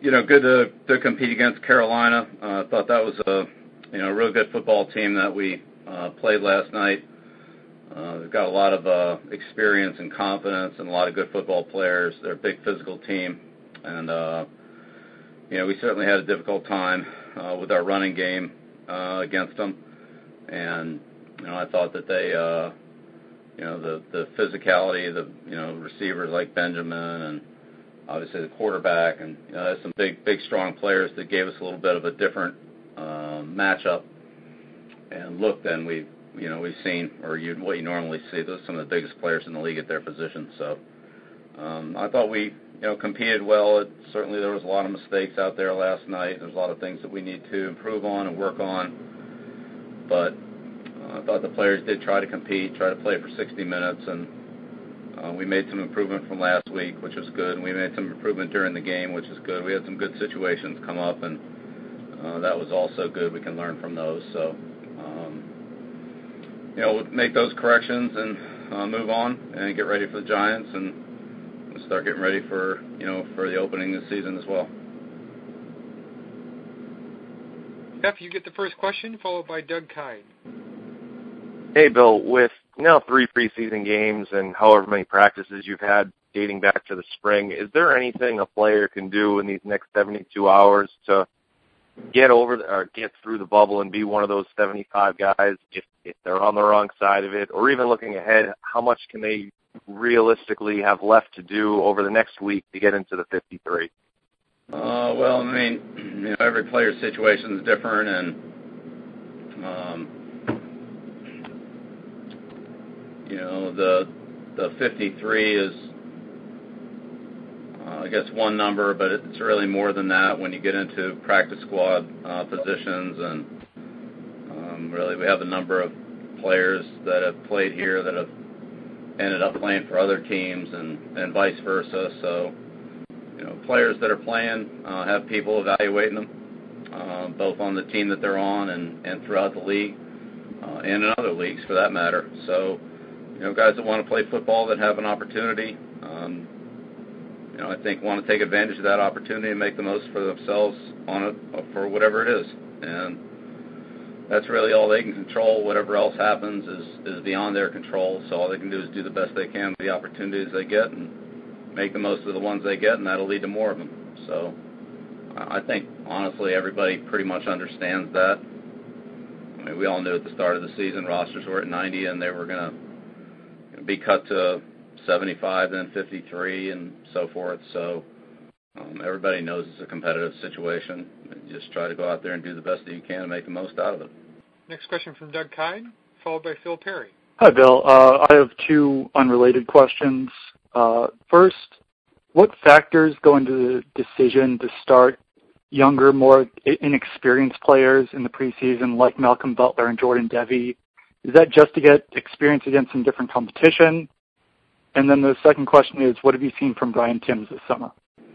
good to compete against Carolina. I thought that was a real good football team that we played last night. They've got a lot of experience and confidence and a lot of good football players. They're a big physical team, and we certainly had a difficult time with our running game against them. And I thought that they, the physicality, the receivers like Benjamin and obviously the quarterback, and there's some big, strong players that gave us a little bit of a different matchup and look than we've seen, or what you normally see. Those are some of the biggest players in the league at their position. So I thought we competed well. Certainly there was a lot of mistakes out there last night. There's a lot of things that we need to improve on and work on. But I thought the players did try to compete, try to play for 60 minutes, and we made some improvement from last week, which was good. And we made some improvement during the game, which is good. We had some good situations come up, and that was also good. We can learn from those. So, we'll make those corrections and move on and get ready for the Giants, and we'll start getting ready for the opening of the season as well. Jeff, you get the first question, followed by Doug Kyed. Hey, Bill, with now 3 preseason games and however many practices you've had dating back to the spring, is there anything a player can do in these next 72 hours to get through the bubble and be one of those 75 guys if they're on the wrong side of it? Or even looking ahead, how much can they realistically have left to do over the next week to get into the 53? Well, I mean, every player's situation is different, and the 53 is, I guess, one number, but it's really more than that when you get into practice squad positions. And really we have a number of players that have played here that have ended up playing for other teams and vice versa. So, players that are playing have people evaluating them, both on the team that they're on and throughout the league, and in other leagues for that matter. So, guys that want to play football that have an opportunity, I think want to take advantage of that opportunity and make the most for themselves on it, for whatever it is. And that's really all they can control. Whatever else happens is beyond their control. So all they can do is do the best they can with the opportunities they get and make the most of the ones they get, and that'll lead to more of them. So I think, honestly, everybody pretty much understands that. I mean, we all knew at the start of the season rosters were at 90 and they were going to be cut to 75, then 53, and so forth. So everybody knows it's a competitive situation. You just try to go out there and do the best that you can and make the most out of it. Next question from Doug Kyed, followed by Phil Perry. Hi, Bill. I have 2 unrelated questions. First, what factors go into the decision to start younger, more inexperienced players in the preseason like Malcolm Butler and Jordan Devey? Is that just to get experience against some different competition? And then the second question is, what have you seen from Brian Tims this summer?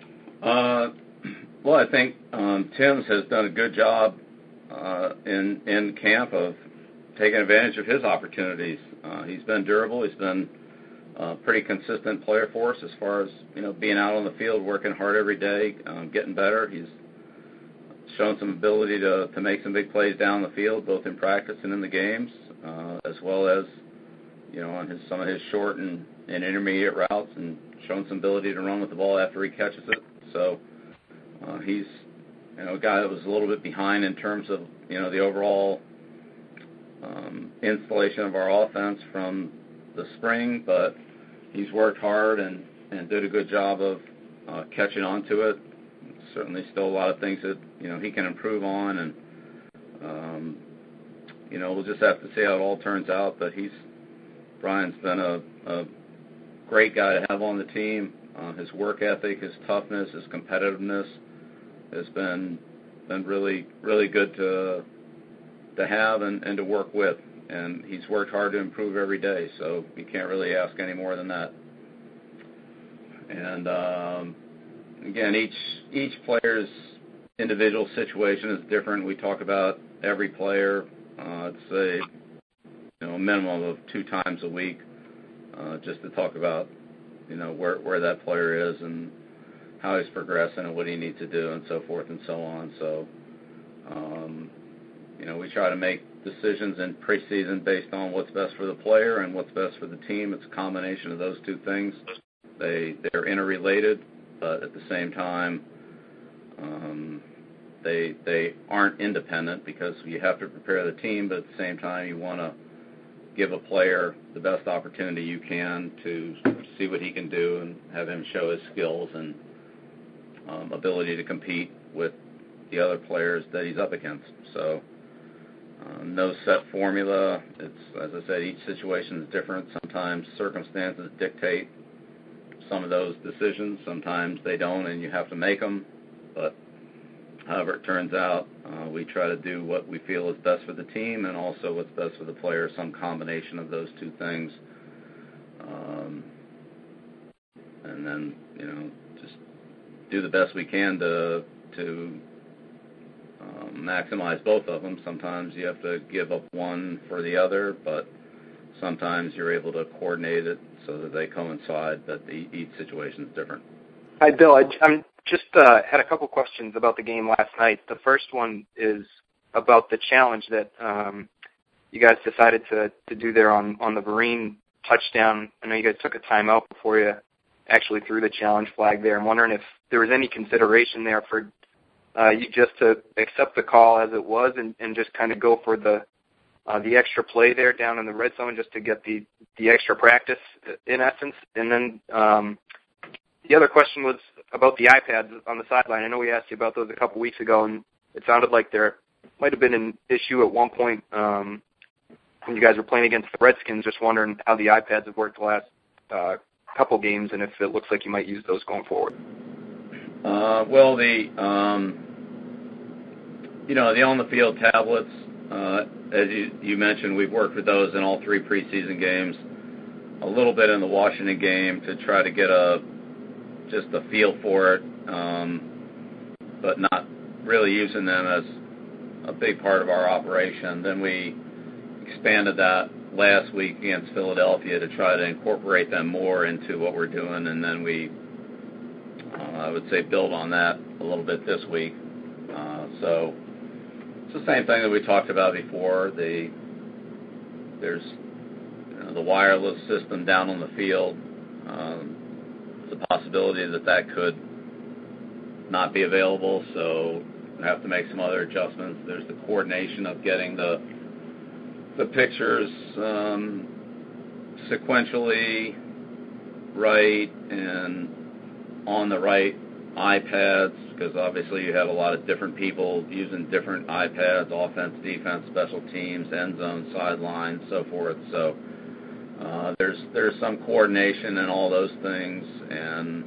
Well, I think Tims has done a good job in camp of taking advantage of his opportunities. He's been durable. He's been a pretty consistent player for us as far as being out on the field, working hard every day, getting better. He's shown some ability to make some big plays down the field, both in practice and in the games, as well as on some of his short and intermediate routes, and shown some ability to run with the ball after he catches it. So he's a guy that was a little bit behind in terms of the overall installation of our offense from the spring, but he's worked hard and did a good job of catching on to it. Certainly still a lot of things that he can improve on, and we'll just have to see how it all turns out. But Brian's been a great guy to have on the team. His work ethic, his toughness, his competitiveness has been really, really good to have and to work with. And he's worked hard to improve every day, so you can't really ask any more than that. And again, each player's individual situation is different. We talk about every player, I'd say, a minimum of 2 times a week, just to talk about, where that player is. And how he's progressing and what he needs to do and so forth and so on. So, we try to make decisions in preseason based on what's best for the player and what's best for the team. It's a combination of those two things. They're interrelated, but at the same time, they aren't independent because you have to prepare the team, but at the same time you want to give a player the best opportunity you can to see what he can do and have him show his skills and ability to compete with the other players that he's up against. So no set formula. It's, as I said, each situation is different. Sometimes circumstances dictate some of those decisions. Sometimes they don't, and you have to make them. But however it turns out, we try to do what we feel is best for the team and also what's best for the player, some combination of those two things. And then, just do the best we can to maximize both of them. Sometimes you have to give up one for the other, but sometimes you're able to coordinate it so that they coincide, but each situation is different. Hi, Bill. I'm just had a couple questions about the game last night. The first one is about the challenge that you guys decided to do there on the Vereen touchdown. I know you guys took a timeout before you actually threw the challenge flag there. I'm wondering if there was any consideration there for you just to accept the call as it was and just kind of go for the extra play there down in the red zone just to get the extra practice in essence. And then the other question was about the iPads on the sideline. I know we asked you about those a couple weeks ago, and it sounded like there might have been an issue at one point when you guys were playing against the Redskins. Just wondering how the iPads have worked the last couple games and if it looks like you might use those going forward. Well, the on-the-field tablets, as you mentioned, we've worked with those in all three preseason games, a little bit in the Washington game to try to get just a feel for it, but not really using them as a big part of our operation. Then we expanded that last week against Philadelphia to try to incorporate them more into what we're doing, and then we, I would say, build on that a little bit this week. So it's the same thing that we talked about before. There's the wireless system down on the field. The possibility that could not be available, so we have to make some other adjustments. There's the coordination of getting the pictures sequentially right and on the right iPads, because obviously you have a lot of different people using different iPads, offense, defense, special teams, end zone, sideline, so forth. So there's some coordination in all those things and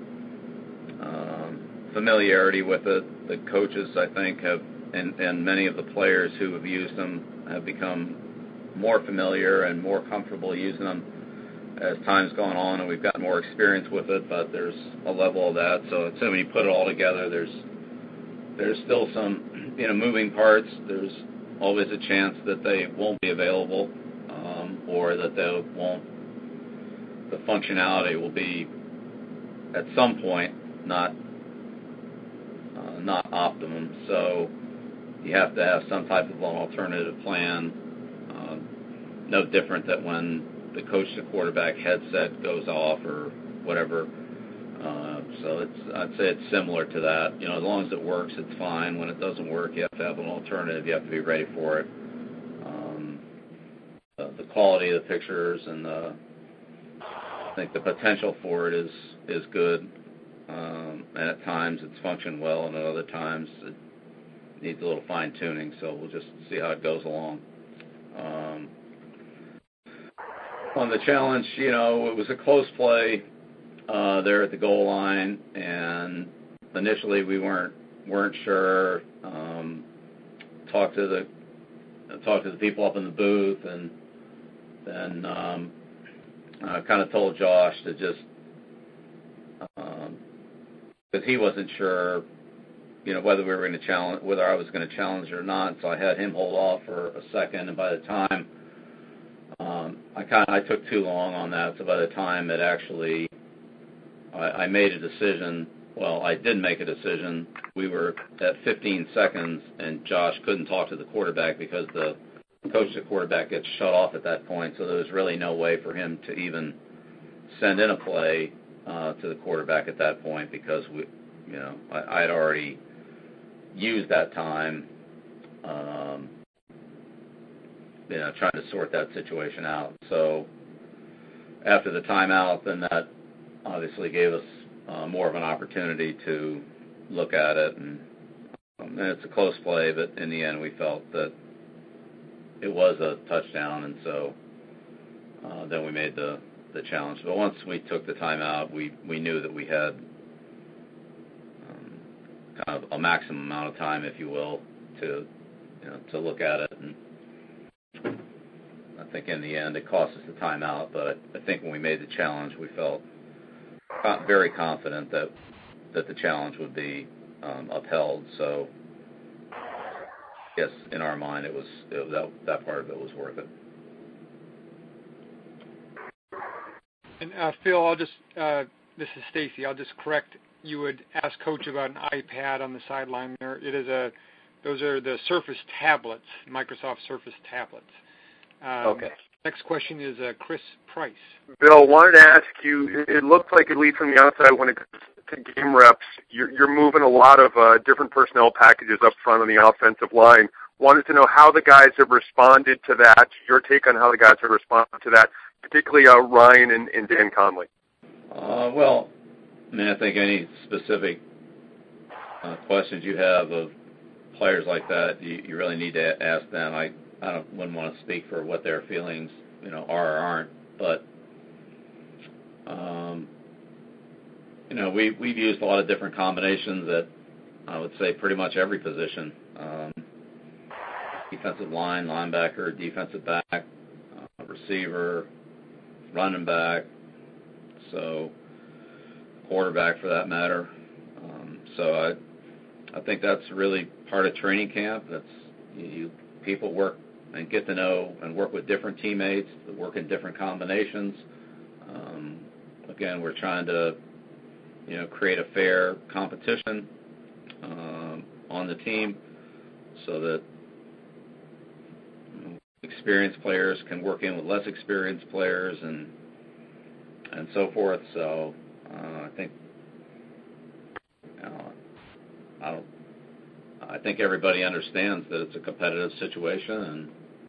familiarity with it. The coaches, I think, have, and many of the players who have used them have become more familiar and more comfortable using them as time's gone on, and we've got more experience with it, but there's a level of that. So when you put it all together, there's still some moving parts. There's always a chance that they won't be available, or that the functionality will be at some point not optimum. So you have to have some type of an alternative plan. No different than when the coach to quarterback headset goes off or whatever. So I'd say it's similar to that. As long as it works, it's fine. When it doesn't work, you have to have an alternative. You have to be ready for it. The quality of the pictures and I think the potential for it is good. And at times it's functioned well, and at other times it needs a little fine tuning. So we'll just see how it goes along. On the challenge, it was a close play there at the goal line, and initially we weren't sure. Talked to the people up in the booth, and then kind of told Josh to just because he wasn't sure, whether we were going to challenge, whether I was going to challenge or not. So I had him hold off for a second, and by the time I took too long on that, so by the time it actually, I made a decision well, I did make a decision. We were at 15 seconds, and Josh couldn't talk to the quarterback because the coach of the quarterback gets shut off at that point, so there was really no way for him to even send in a play to the quarterback at that point because I had already used that time trying to sort that situation out. So after the timeout, then that obviously gave us more of an opportunity to look at it, and it's a close play, but in the end we felt that it was a touchdown, and so then we made the challenge. But once we took the timeout, we knew that we had kind of a maximum amount of time, if you will, to look at it. And I think in the end it cost us the timeout, but I think when we made the challenge, we felt very confident that the challenge would be upheld. So yes, in our mind, that part of it was worth it. And Phil, I'll just this is Stacy. I'll just correct. You would ask Coach about an iPad on the sideline. There, those are the Surface tablets, Microsoft Surface tablets. Okay. Next question is Chris Price. Bill, wanted to ask you, it looks like, at least from the outside, when it comes to game reps, you're moving a lot of different personnel packages up front on the offensive line. Wanted to know how the guys have responded to that, your take on how the guys have responded to that, particularly Ryan and Dan Conley. Well, I mean, I think any specific questions you have of players like that, you really need to ask them. I wouldn't want to speak for what their feelings, are or aren't, but we've used a lot of different combinations at, I would say, pretty much every position. Defensive line, linebacker, defensive back, receiver, running back, so quarterback for that matter. So I think that's really part of training camp. That's people work and get to know and work with different teammates, work in different combinations. Again, we're trying to create a fair competition on the team so that experienced players can work in with less experienced players and so forth. So I think I think everybody understands that it's a competitive situation, and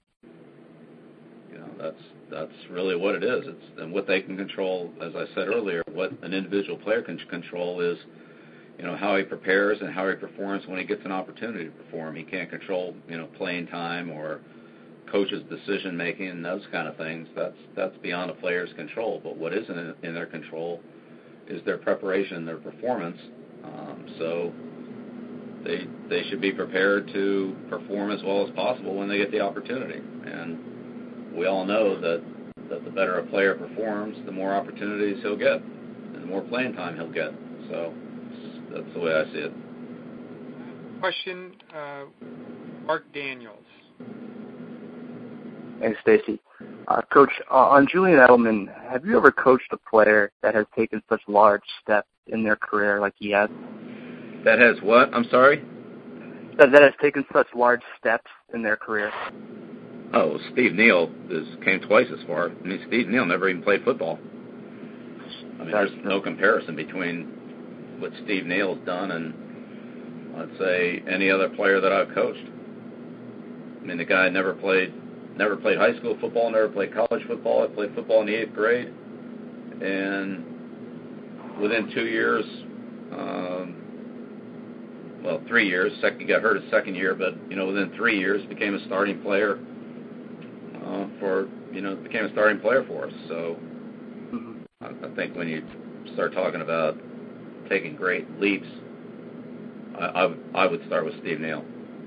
that's really what it is. And what they can control, as I said earlier, what an individual player can control is how he prepares and how he performs when he gets an opportunity to perform. He can't control playing time or coach's decision making and those kind of things. That's beyond a player's control. But what isn't in their control is their preparation, their performance. So they should be prepared to perform as well as possible when they get the opportunity. And we all know that the better a player performs, the more opportunities he'll get, and the more playing time he'll get. So that's the way I see it. Question, Mark Daniels. Hey, Stacy. Coach, on Julian Edelman, have you ever coached a player that has taken such large steps in their career like he has? That has what? I'm sorry? That has taken such large steps in their career. Oh, Steve Neal came twice as far. I mean, Steve Neal never even played football. I mean, there's no comparison between what Steve Neal's done and, let's say, any other player that I've coached. I mean, the guy never played high school football, never played college football. I played football in the 8th grade, and within 2 years, 3 years. He got hurt his second year, but within 3 years, became a starting player for us. So I think when you start talking about taking great leaps, I would start with Steve Neal.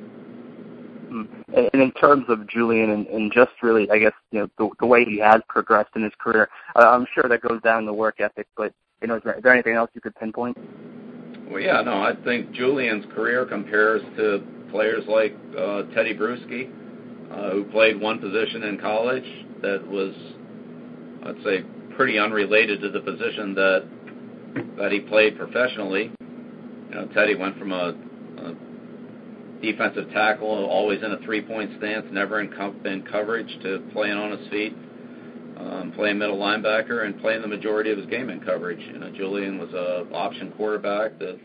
And in terms of Julian and just really, I guess, the way he has progressed in his career, I'm sure that goes down the work ethic, but, is there anything else you could pinpoint? Well, yeah, no, I think Julian's career compares to players like Teddy Bruschi, who played one position in college that was, I'd say, pretty unrelated to the position that he played professionally. Teddy went from a defensive tackle, always in a three-point stance, never in coverage, to playing on his feet, playing middle linebacker, and playing the majority of his game in coverage. Julian was an option quarterback that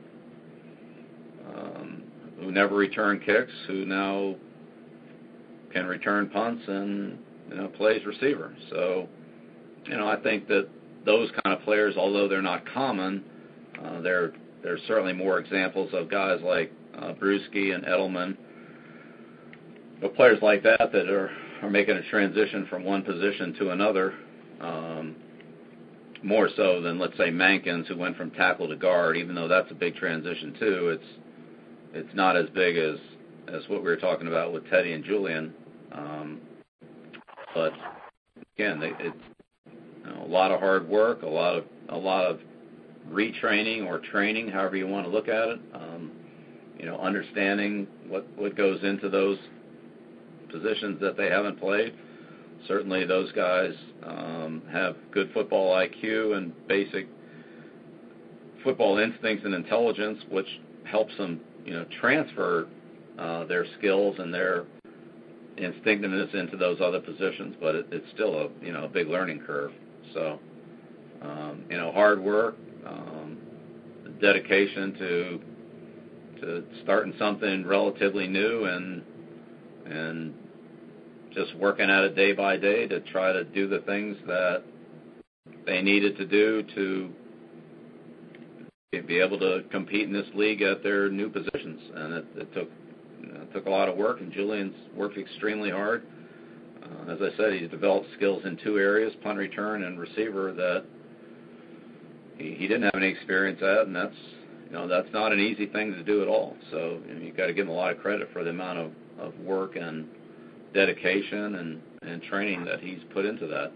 who never returned kicks, who now can return punts and plays receiver. So, I think that those kind of players, although they're not common, there's certainly more examples of guys like Bruschi and Edelman, players like that are making a transition from one position to another, more so than, let's say, Mankins, who went from tackle to guard. Even though that's a big transition too, it's not as big as what we were talking about with Teddy and Julian. But again, it's a lot of hard work, a lot of retraining or training, however you want to look at it. Understanding what goes into those positions that they haven't played. Certainly, those guys have good football IQ and basic football instincts and intelligence, which helps them, transfer their skills and their instinctiveness into those other positions. But it's still a big learning curve. So, hard work, dedication to starting something relatively new and just working at it day by day to try to do the things that they needed to do to be able to compete in this league at their new positions. And it took a lot of work, and Julian's worked extremely hard. As I said, he's developed skills in two areas, punt return and receiver, that he didn't have any experience at, and that's not an easy thing to do at all. So you've got to give him a lot of credit for the amount of work and dedication and training that he's put into that.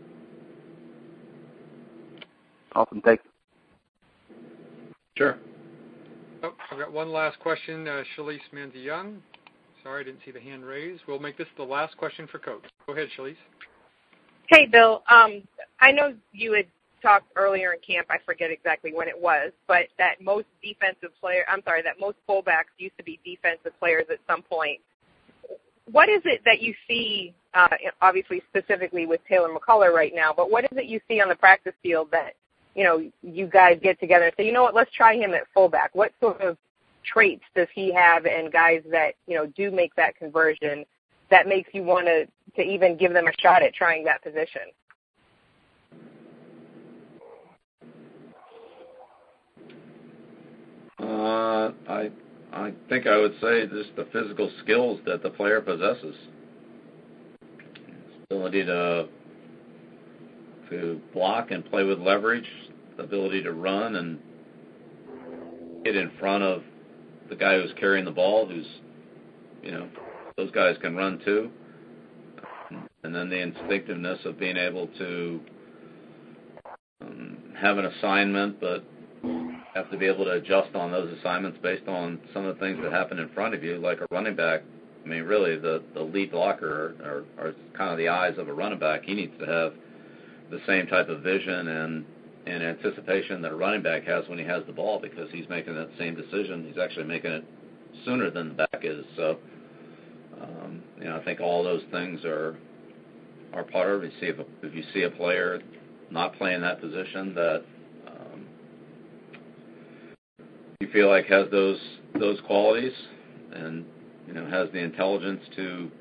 Awesome. Thanks. Sure. Oh, I've got one last question. Shalise Manzi-Young. Sorry, I didn't see the hand raised. We'll make this the last question for Coach. Go ahead, Shalise. Hey, Bill. I know you had talked earlier in camp, I forget exactly when it was, but that most fullbacks used to be defensive players at some point. What is it that you see, obviously specifically with Taylor McCullough right now, but what is it you see on the practice field that, you guys get together and say, you know what, let's try him at fullback? What sort of traits does he have, and guys that, do make that conversion that makes you want to even give them a shot at trying that position? I think I would say just the physical skills that the player possesses. His ability to block and play with leverage, the ability to run and get in front of the guy who's carrying the ball, who's, those guys can run too. And then the instinctiveness of being able to have an assignment, but have to be able to adjust on those assignments based on some of the things that happen in front of you, like a running back. I mean, really, the lead blocker are kind of the eyes of a running back. He needs to have the same type of vision and anticipation that a running back has when he has the ball, because he's making that same decision. He's actually making it sooner than the back is. So, I think all those things are part of it. If you see a player not playing that position that you feel like has those qualities and has the intelligence to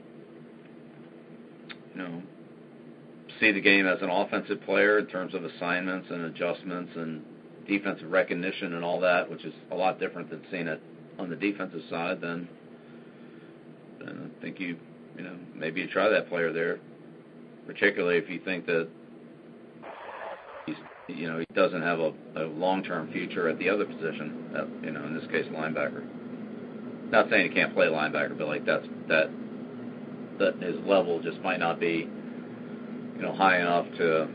see the game as an offensive player in terms of assignments and adjustments and defensive recognition and all that, which is a lot different than seeing it on the defensive side, then I think maybe you try that player there, particularly if you think that he doesn't have a long-term future at the other position, in this case, linebacker. Not saying he can't play linebacker, but like that his level just might not be, high enough to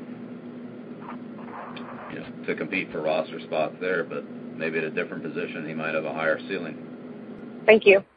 compete for roster spots there. But maybe at a different position, he might have a higher ceiling. Thank you.